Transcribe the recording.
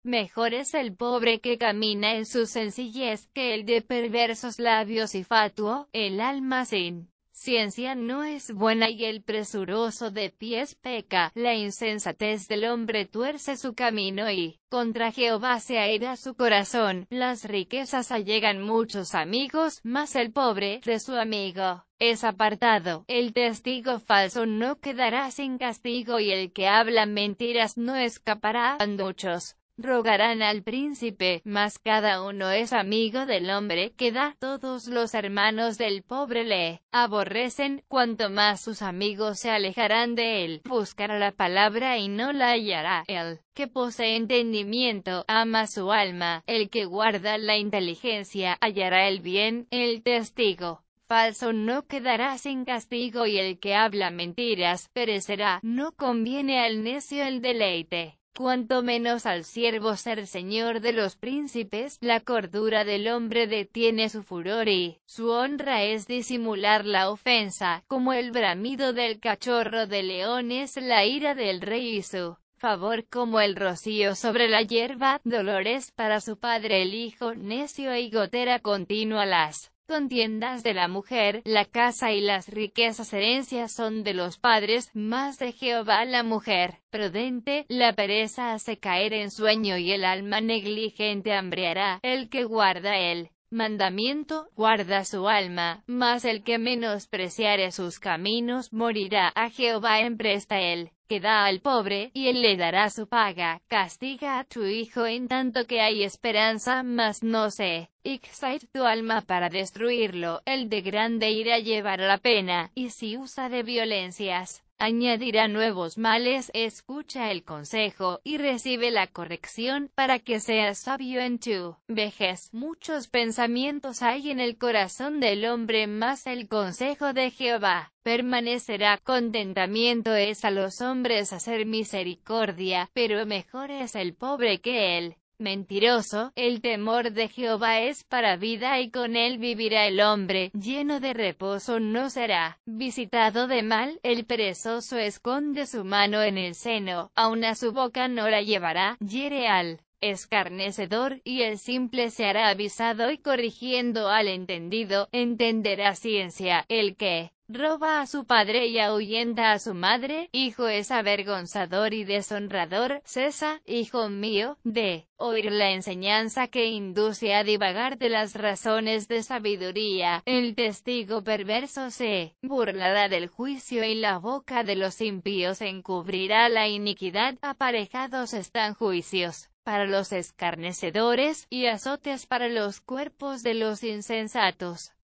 Mejor es el pobre que camina en su sencillez que el de perversos labios y fatuo. El alma sin ciencia no es buena y el presuroso de pies peca. La insensatez del hombre tuerce su camino y contra Jehová se aira su corazón. Las riquezas allegan muchos amigos, mas el pobre de su amigo es apartado. El testigo falso no quedará sin castigo y el que habla mentiras no escapará. Muchos rogarán al príncipe, mas cada uno es amigo del hombre que da. Todos los hermanos del pobre le aborrecen, cuanto más sus amigos se alejarán de él. Buscará la palabra y no la hallará. El que posee entendimiento ama su alma, el que guarda la inteligencia hallará el bien. El testigo falso no quedará sin castigo y el que habla mentiras perecerá. No conviene al necio el deleite, cuanto menos al siervo ser señor de los príncipes. La cordura del hombre detiene su furor y su honra es disimular la ofensa. Como el bramido del cachorro de león es la ira del rey y su favor como el rocío sobre la hierba. Dolores para su padre el hijo necio y gotera continua las contiendas de la mujer. La casa y las riquezas herencias son de los padres, mas de Jehová la mujer prudente. La pereza hace caer en sueño y el alma negligente hambreará. El que guarda el mandamiento guarda su alma, mas el que menospreciare sus caminos morirá. A Jehová empresta él que da al pobre, y él le dará su paga. Castiga a tu hijo en tanto que hay esperanza, mas no se excite tu alma para destruirlo. El de grande ira llevará la pena, y si usa de violencias, añadirá nuevos males. Escucha el consejo, y recibe la corrección, para que seas sabio en tu vejez. Muchos pensamientos hay en el corazón del hombre, mas el consejo de Jehová permanecerá. Contentamiento es a los hombres hacer misericordia, pero mejor es el pobre que el mentiroso. El temor de Jehová es para vida y con él vivirá el hombre. Lleno de reposo no será visitado de mal. El perezoso esconde su mano en el seno, aun a su boca no la llevará. Hiere al escarnecedor, y el simple se hará avisado, y corrigiendo al entendido, entenderá ciencia. El que roba a su padre y ahuyenta a su madre, hijo es avergonzador y deshonrador. Cesa, hijo mío, de oír la enseñanza que induce a divagar de las razones de sabiduría. El testigo perverso se burlará del juicio y la boca de los impíos encubrirá la iniquidad. Aparejados están juicios para los escarnecedores, y azotes para los cuerpos de los insensatos.